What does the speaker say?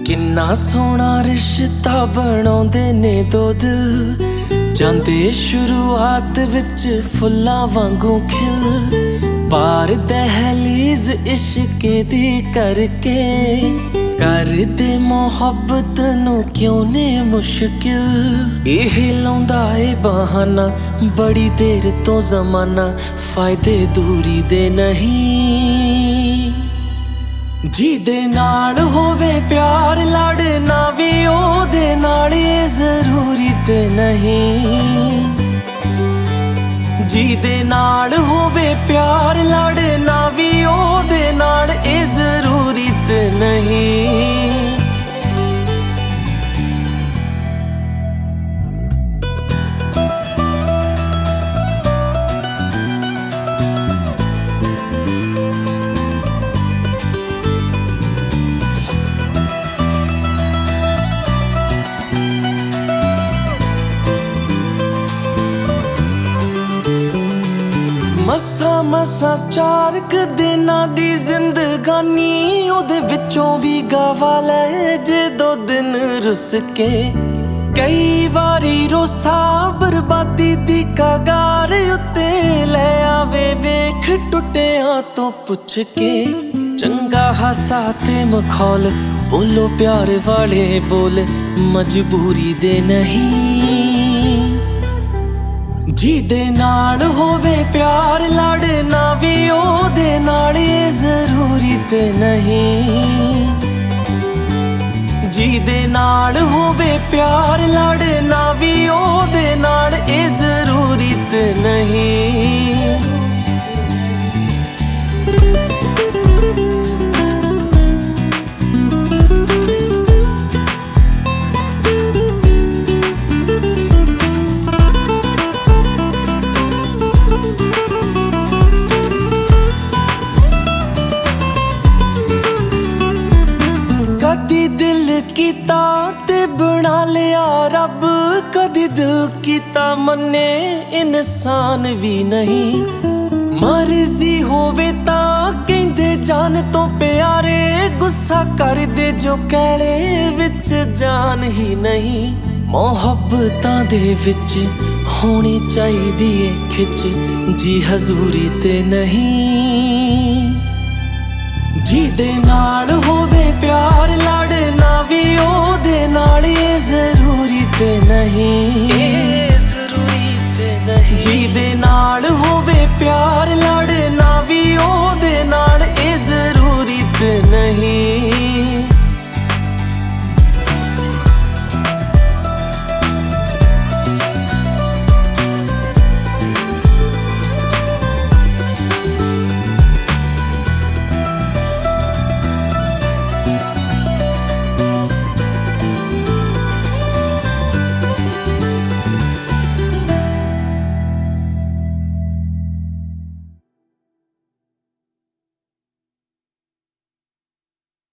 किन्ना सोहना रिश्ता बनाउंदे ने दो दिल, जांदे शुरुआत विच फुल्लां वांगू खिल। पार दहलीज इश्के दी करके करदे मोहब्बत नू क्यों ने मुश्किल। एह लाउंदा ए बहाना बड़ी देर तो जमाना, फायदे दूरी दे नहीं। जिहदे नाल होवे प्यार लड़ना भी ओहदे नाल जरूरी ते नहीं। जिहदे नाल होवे प्यार लड़ना भी ओहदे नाल जरूरी ते नहीं। मसा मसा चार क दिनां दी जिंदगानी, ओदे विचों भी गवा ले जे दो दिन रुस के। कई वारी रोसा बर्बादी दी कगार उत्ते ले आवे वेख टुटिया तो पुछ के। चंगा हासा ते मखौल बोलो प्यार वाले बोल, मजबूरी दे नहीं। जिहदे नाल होवे प्यार लड़ना भी ओहदे नाल जरूरी ते नहीं। जिहदे नाल होवे प्यार लड़ना भी ओहदे नाल जरूरी ते नहीं। कदी दिल कीता ते बना लिया रब, कदी दिल कीता मन्ने इंसान भी नहीं। मर्जी होवे तां कहंदे जान तो प्यारे, गुस्सा कर दे जो कैले विच जान ही नहीं। मोहब्बतां दे विच होनी चाहिदी ए खिच, जी हजूरी ते नहीं। जिहदे नाल होवे प्यार लड़ना भी ओहदे नाल जरूरी ते नहीं। जरूरी ते नहीं। जिहदे नाल